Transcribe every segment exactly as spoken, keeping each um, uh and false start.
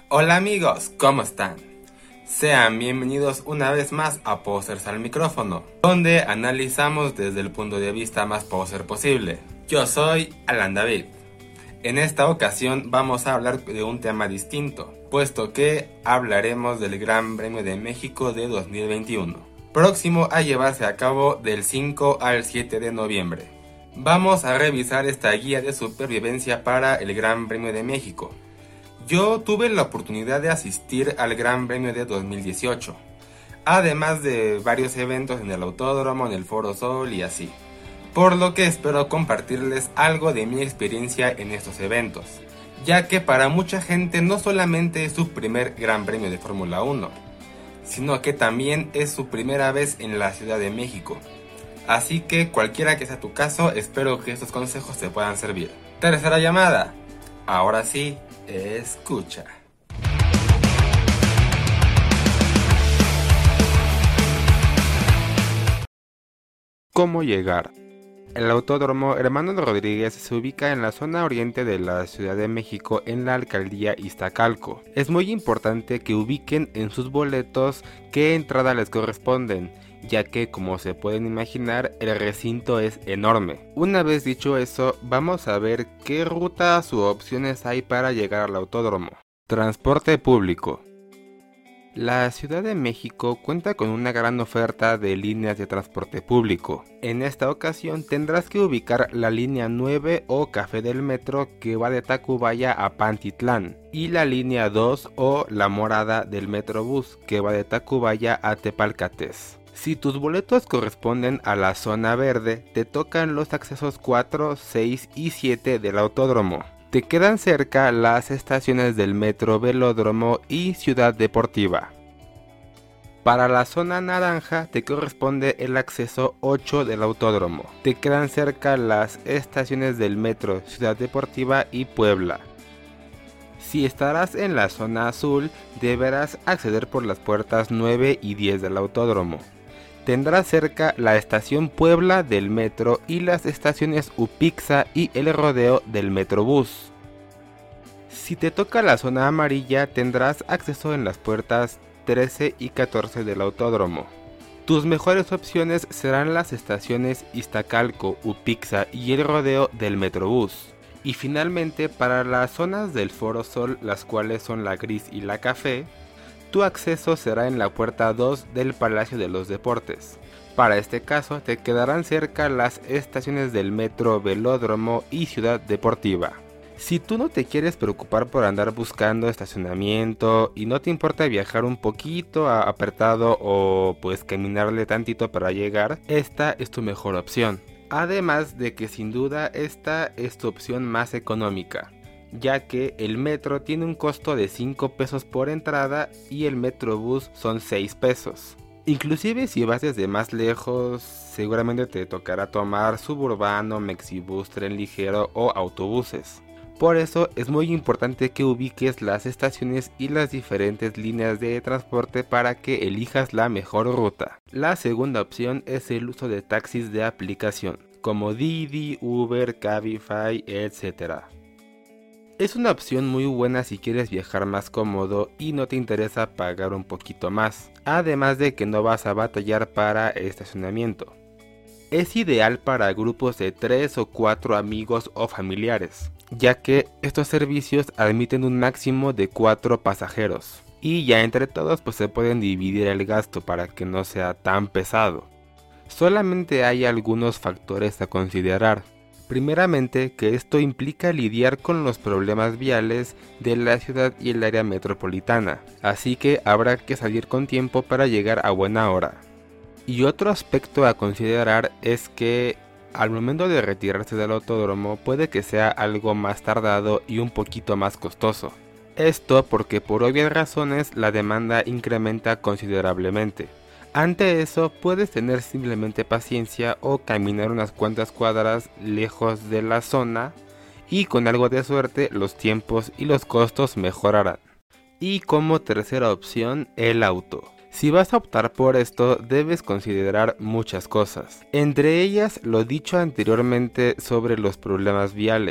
Hola amigos, ¿cómo están? Sean bienvenidos una vez más a Posers al micrófono, donde analizamos desde el punto de vista más poser posible. Yo soy Alan David. En esta ocasión vamos a hablar de un tema distinto, puesto que hablaremos del Gran Premio de México de dos mil veintiuno, próximo a llevarse a cabo del cinco al siete de noviembre. Vamos a revisar esta guía de supervivencia para el Gran Premio de México. Yo tuve la oportunidad de asistir al Gran Premio de dos mil dieciocho, además de varios eventos en el autódromo, en el Foro Sol y así, por lo que espero compartirles algo de mi experiencia en estos eventos, ya que para mucha gente no solamente es su primer Gran Premio de Fórmula uno, sino que también es su primera vez en la Ciudad de México. Así que cualquiera que sea tu caso, espero que estos consejos te puedan servir. Tercera llamada. Ahora sí, escucha. ¿Cómo llegar? El Autódromo Hermanos Rodríguez se ubica en la zona oriente de la Ciudad de México, en la alcaldía Iztacalco. Es muy importante que ubiquen en sus boletos qué entrada les corresponden, ya que, como se pueden imaginar, el recinto es enorme. Una vez dicho eso, vamos a ver qué rutas u opciones hay para llegar al autódromo. Transporte público. La Ciudad de México cuenta con una gran oferta de líneas de transporte público. En esta ocasión tendrás que ubicar la línea nueve o Café del Metro, que va de Tacubaya a Pantitlán, y la línea dos o La Morada del Metrobús, que va de Tacubaya a Tepalcates. Si tus boletos corresponden a la zona verde, te tocan los accesos cuatro, seis y siete del autódromo. Te quedan cerca las estaciones del Metro Velódromo y Ciudad Deportiva. Para la zona naranja te corresponde el acceso ocho del autódromo. Te quedan cerca las estaciones del Metro Ciudad Deportiva y Puebla. Si estarás en la zona azul, deberás acceder por las puertas nueve y diez del autódromo. Tendrás cerca la estación Puebla del metro y las estaciones Upixa y El Rodeo del Metrobús. Si te toca la zona amarilla, tendrás acceso en las puertas trece y catorce del autódromo. Tus mejores opciones serán las estaciones Iztacalco, Upixa y El Rodeo del Metrobús. Y finalmente, para las zonas del Foro Sol, las cuales son la gris y la café, tu acceso será en la puerta dos del Palacio de los Deportes. Para este caso te quedarán cerca las estaciones del Metro Velódromo y Ciudad Deportiva. Si tú no te quieres preocupar por andar buscando estacionamiento y no te importa viajar un poquito apretado o pues caminarle tantito para llegar, esta es tu mejor opción. Además de que sin duda esta es tu opción más económica, ya que el metro tiene un costo de cinco pesos por entrada y el Metrobús son seis pesos. Inclusive si vas desde más lejos, seguramente te tocará tomar suburbano, mexibús, tren ligero o autobuses. Por eso es muy importante que ubiques las estaciones y las diferentes líneas de transporte para que elijas la mejor ruta. La segunda opción es el uso de taxis de aplicación, como Didi, Uber, Cabify, etcétera. Es una opción muy buena si quieres viajar más cómodo y no te interesa pagar un poquito más, además de que no vas a batallar para estacionamiento. Es ideal para grupos de tres o cuatro amigos o familiares, ya que estos servicios admiten un máximo de cuatro pasajeros, y ya entre todos pues se pueden dividir el gasto para que no sea tan pesado. Solamente hay algunos factores a considerar. Primeramente, que esto implica lidiar con los problemas viales de la ciudad y el área metropolitana, así que habrá que salir con tiempo para llegar a buena hora. Y otro aspecto a considerar es que al momento de retirarse del autódromo puede que sea algo más tardado y un poquito más costoso. Esto porque por obvias razones la demanda incrementa considerablemente. Ante eso puedes tener simplemente paciencia o caminar unas cuantas cuadras lejos de la zona y con algo de suerte los tiempos y los costos mejorarán. Y como tercera opción, el auto. Si vas a optar por esto debes considerar muchas cosas, entre ellas lo dicho anteriormente sobre los problemas viales.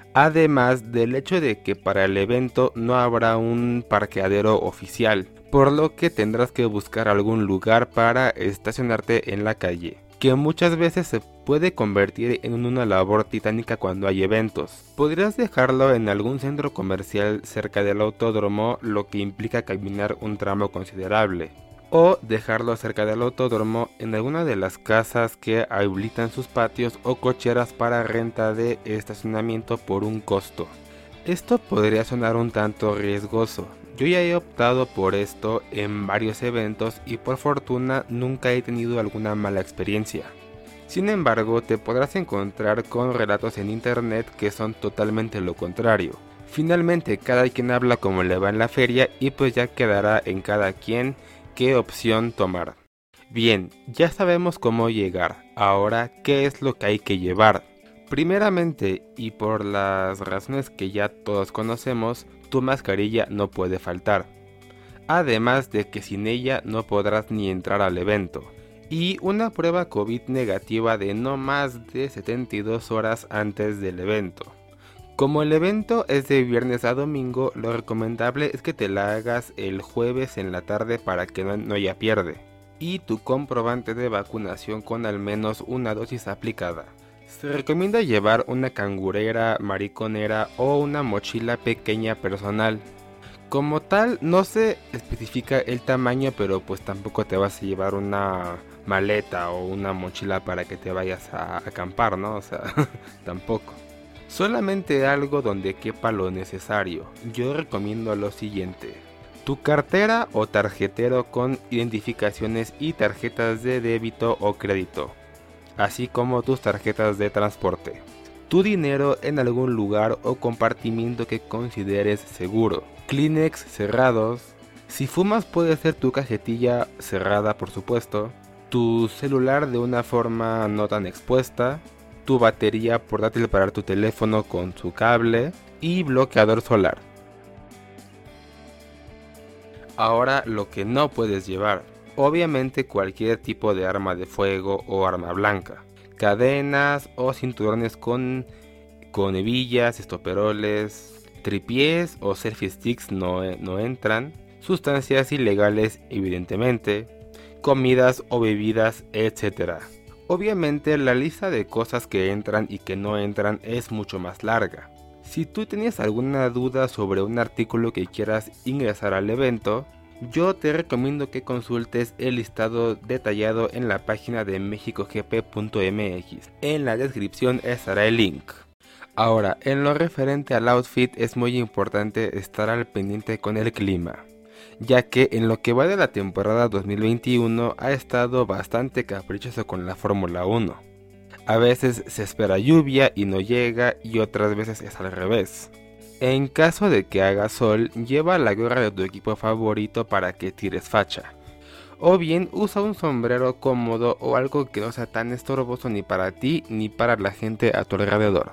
Además del hecho de que para el evento no habrá un parqueadero oficial, por lo que tendrás que buscar algún lugar para estacionarte en la calle, que muchas veces se puede convertir en una labor titánica cuando hay eventos. Podrías dejarlo en algún centro comercial cerca del autódromo, lo que implica caminar un tramo considerable, o dejarlo cerca del autódromo en alguna de las casas que habilitan sus patios o cocheras para renta de estacionamiento por un costo. Esto podría sonar un tanto riesgoso. Yo ya he optado por esto en varios eventos y por fortuna nunca he tenido alguna mala experiencia. Sin embargo, te podrás encontrar con relatos en internet que son totalmente lo contrario. Finalmente, cada quien habla como le va en la feria y pues ya quedará en cada quien qué opción tomar. Bien, ya sabemos cómo llegar. Ahora, ¿qué es lo que hay que llevar? Primeramente, y por las razones que ya todos conocemos, tu mascarilla no puede faltar. Además de que sin ella no podrás ni entrar al evento. Y una prueba COVID negativa de no más de setenta y dos horas antes del evento. Como el evento es de viernes a domingo, lo recomendable es que te la hagas el jueves en la tarde para que no, no haya pierde. Y tu comprobante de vacunación con al menos una dosis aplicada. Se recomienda llevar una cangurera, mariconera o una mochila pequeña personal. Como tal, no se especifica el tamaño, pero pues tampoco te vas a llevar una maleta o una mochila para que te vayas a acampar, ¿no? O sea, tampoco. Solamente algo donde quepa lo necesario. Yo recomiendo lo siguiente: tu cartera o tarjetero con identificaciones y tarjetas de débito o crédito, así como tus tarjetas de transporte. Tu dinero en algún lugar o compartimiento que consideres seguro. Kleenex cerrados. Si fumas puede ser tu cajetilla cerrada, por supuesto. Tu celular de una forma no tan expuesta. Tu batería portátil para tu teléfono con su cable. Y bloqueador solar. Ahora, lo que no puedes llevar. Obviamente cualquier tipo de arma de fuego o arma blanca. Cadenas o cinturones con, con hebillas, estoperoles. Tripiés o selfie sticks no, no entran. Sustancias ilegales, evidentemente. Comidas o bebidas, etcétera. Obviamente la lista de cosas que entran y que no entran es mucho más larga. Si tú tenías alguna duda sobre un artículo que quieras ingresar al evento, yo te recomiendo que consultes el listado detallado en la página de mexico g p punto m x. En la descripción estará el link. Ahora, en lo referente al outfit es muy importante estar al pendiente con el clima, ya que en lo que va de la temporada dos mil veintiuno ha estado bastante caprichoso con la Fórmula uno. A veces se espera lluvia y no llega, y otras veces es al revés. En caso de que haga sol, lleva la gorra de tu equipo favorito para que tires facha. O bien usa un sombrero cómodo o algo que no sea tan estorboso ni para ti ni para la gente a tu alrededor.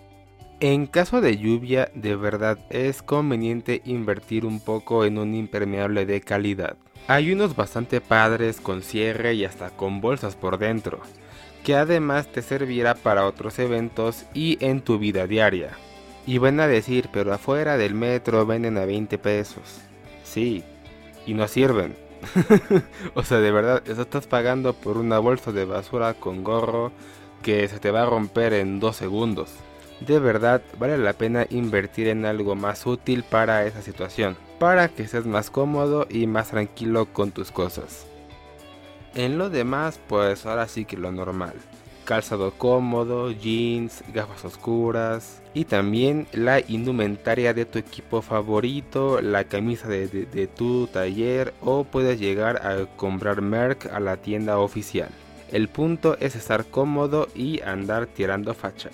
En caso de lluvia, de verdad es conveniente invertir un poco en un impermeable de calidad. Hay unos bastante padres con cierre y hasta con bolsas por dentro, que además te servirá para otros eventos y en tu vida diaria. Y van a decir, pero afuera del metro venden a veinte pesos. Sí, y no sirven. O sea, de verdad, estás pagando por una bolsa de basura con gorro que se te va a romper en dos segundos. De verdad, vale la pena invertir en algo más útil para esa situación, para que seas más cómodo y más tranquilo con tus cosas. En lo demás, pues ahora sí que lo normal. Calzado cómodo, jeans, gafas oscuras y también la indumentaria de tu equipo favorito, la camisa de, de, de tu taller, o puedes llegar a comprar merch a la tienda oficial. El punto es estar cómodo y andar tirando facha.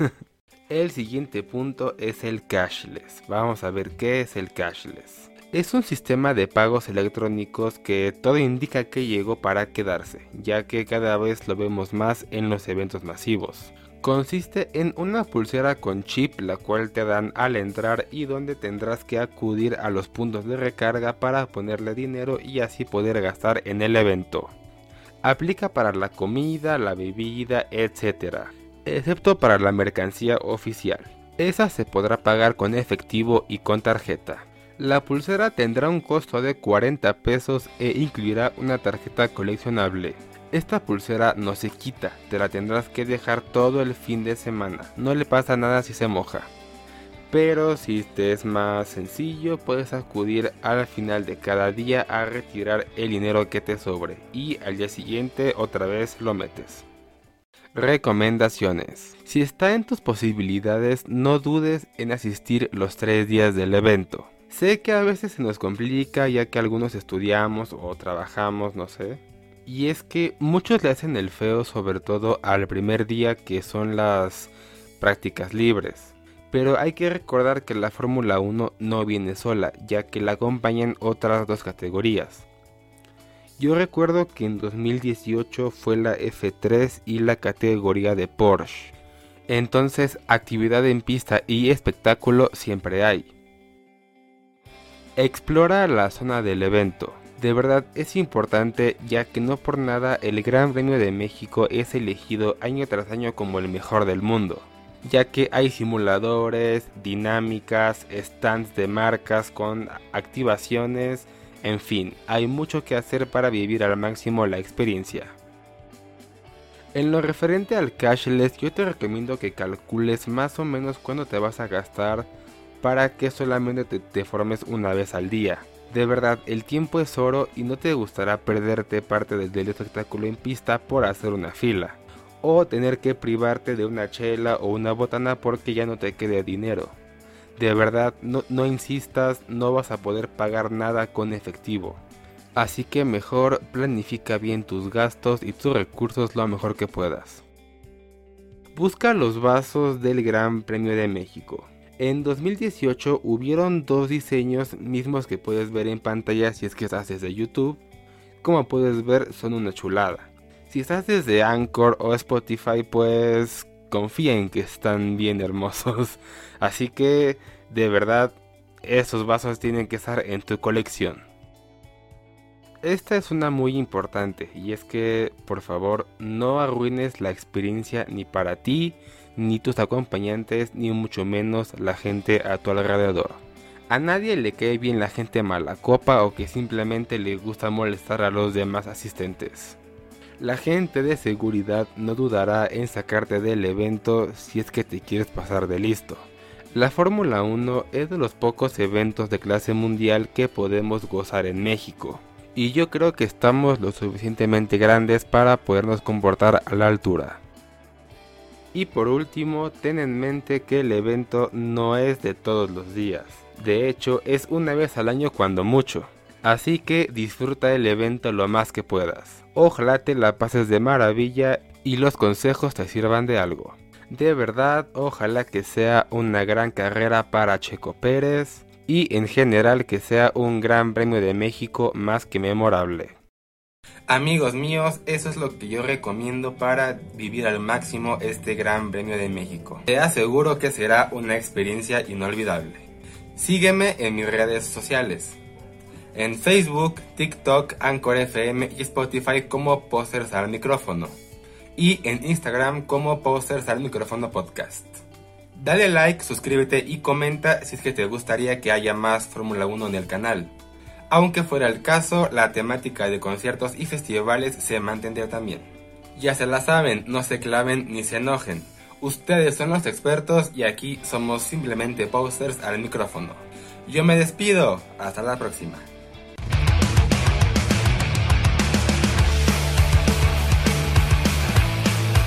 El siguiente punto es el cashless. Vamos a ver qué es el cashless. Es un sistema de pagos electrónicos que todo indica que llegó para quedarse, ya que cada vez lo vemos más en los eventos masivos. Consiste en una pulsera con chip, la cual te dan al entrar y donde tendrás que acudir a los puntos de recarga para ponerle dinero y así poder gastar en el evento. Aplica para la comida, la bebida, etcétera, excepto para la mercancía oficial. Esa se podrá pagar con efectivo y con tarjeta. La pulsera tendrá un costo de cuarenta pesos e incluirá una tarjeta coleccionable. Esta pulsera no se quita, te la tendrás que dejar todo el fin de semana, no le pasa nada si se moja. Pero si te es más sencillo, puedes acudir al final de cada día a retirar el dinero que te sobre y al día siguiente otra vez lo metes. Recomendaciones. Si está en tus posibilidades, no dudes en asistir los tres días del evento. Sé que a veces se nos complica ya que algunos estudiamos o trabajamos, no sé. Y es que muchos le hacen el feo sobre todo al primer día, que son las prácticas libres. Pero hay que recordar que la Fórmula uno no viene sola, ya que la acompañan otras dos categorías. Yo recuerdo que en dos mil dieciocho fue la F tres y la categoría de Porsche. Entonces, actividad en pista y espectáculo siempre hay. Explora la zona del evento. De verdad es importante, ya que no por nada el Gran Premio de México es elegido año tras año como el mejor del mundo, ya que hay simuladores, dinámicas, stands de marcas con activaciones, en fin, hay mucho que hacer para vivir al máximo la experiencia. En lo referente al cashless, yo te recomiendo que calcules más o menos cuánto te vas a gastar para que solamente te, te formes una vez al día. De verdad, el tiempo es oro y no te gustará perderte parte del, del espectáculo en pista por hacer una fila, o tener que privarte de una chela o una botana porque ya no te quede dinero. De verdad, no, no insistas, no vas a poder pagar nada con efectivo. Así que mejor planifica bien tus gastos y tus recursos lo mejor que puedas. Busca los vasos del Gran Premio de México. En dos mil dieciocho hubieron dos diseños mismos que puedes ver en pantalla si es que estás desde YouTube. Como puedes ver, son una chulada. Si estás desde Anchor o Spotify, pues confía en que están bien hermosos. Así que, de verdad, esos vasos tienen que estar en tu colección. Esta es una muy importante, y es que, por favor, no arruines la experiencia ni para ti, ni tus acompañantes, ni mucho menos la gente a tu alrededor. A nadie le cae bien la gente mala copa o que simplemente le gusta molestar a los demás asistentes. La gente de seguridad no dudará en sacarte del evento si es que te quieres pasar de listo. La Fórmula uno es de los pocos eventos de clase mundial que podemos gozar en México, y yo creo que estamos lo suficientemente grandes para podernos comportar a la altura. Y por último, ten en mente que el evento no es de todos los días. De hecho, es una vez al año cuando mucho. Así que disfruta el evento lo más que puedas. Ojalá te la pases de maravilla y los consejos te sirvan de algo. De verdad, ojalá que sea una gran carrera para Checo Pérez y en general que sea un Gran Premio de México más que memorable. Amigos míos, eso es lo que yo recomiendo para vivir al máximo este Gran Premio de México. Te aseguro que será una experiencia inolvidable. Sígueme en mis redes sociales. En Facebook, TikTok, Anchor F M y Spotify como Posters al Micrófono. Y en Instagram como Posters al Micrófono Podcast. Dale like, suscríbete y comenta si es que te gustaría que haya más Fórmula uno en el canal. Aunque fuera el caso, la temática de conciertos y festivales se mantendrá también. Ya se la saben, no se claven ni se enojen. Ustedes son los expertos y aquí somos simplemente Posters al Micrófono. Yo me despido, hasta la próxima.